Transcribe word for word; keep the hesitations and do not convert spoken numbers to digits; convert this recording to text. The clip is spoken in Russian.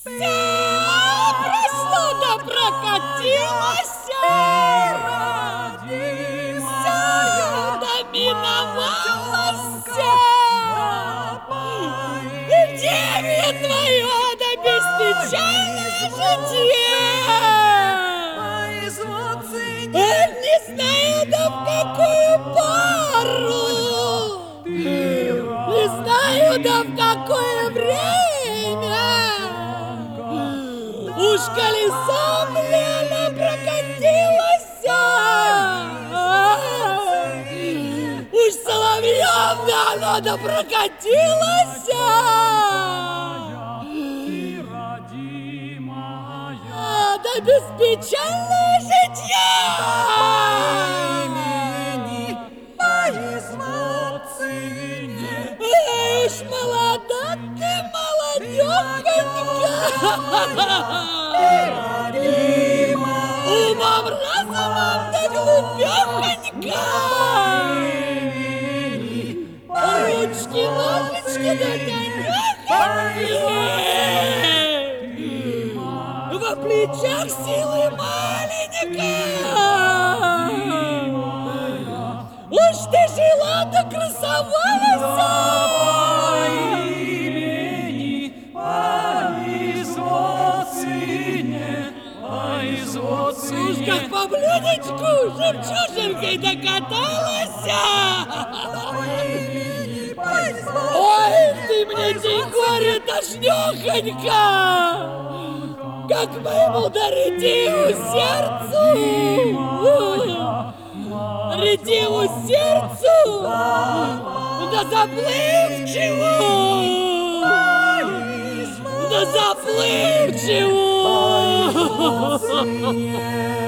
прошло да прокатилося, все да миновалося. Дев'я твое да беспечальное житье. Не знаю, да в какую пору, не знаю, да в какое время. Уж колесом Лена прокатилася, уж соловьем да оно да прокатилася. Да беспечальное житье. Эй, ж молода ты, молодёхонька, умом, разумом да глупёхонька. Ручки, ножички да тонёхоньки, во плечах силы маленькая. Уж ты жила да красовалась. Уж как по блюдечку жемчужинкой докаталась. Ой, ты мне день горе тошнёхонька, как моему да редиву сердцу, редиву сердцу, да заплывчиву, да заплывчиву.